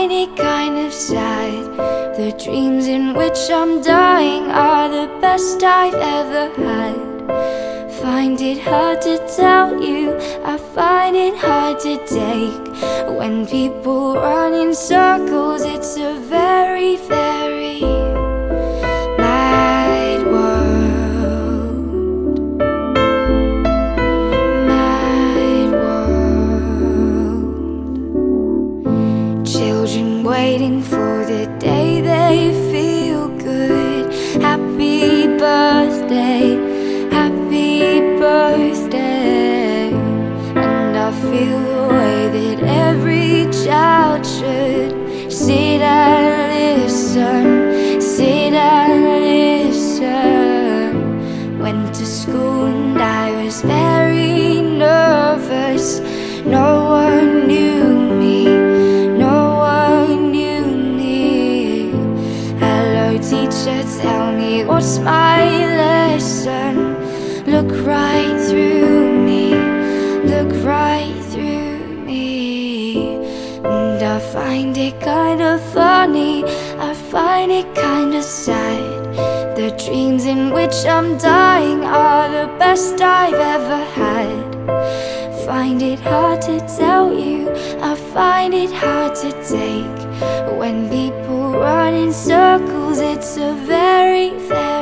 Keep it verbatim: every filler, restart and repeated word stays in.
find it kind of sad. The dreams in which I'm dying are the best I've ever had. Find it hard to tell you, I find it hard to take. When people run in circles, it's a very, very mad world. Mad world. Children waiting for the day they feel good. Happy birthday, happy birthday. And I feel the way that every child should. Sit and listen, sit and listen. Went to school and I was very nervous. No one knew me, no one knew me. Hello teacher, tell me what's my lesson. Look right through me, look right through me. And I find it kind of funny, I find it kind of sad. The dreams in which I'm dying are the best I've ever had. Find it hard to tell you, I find it hard to take. When people run in circles, it's a very, very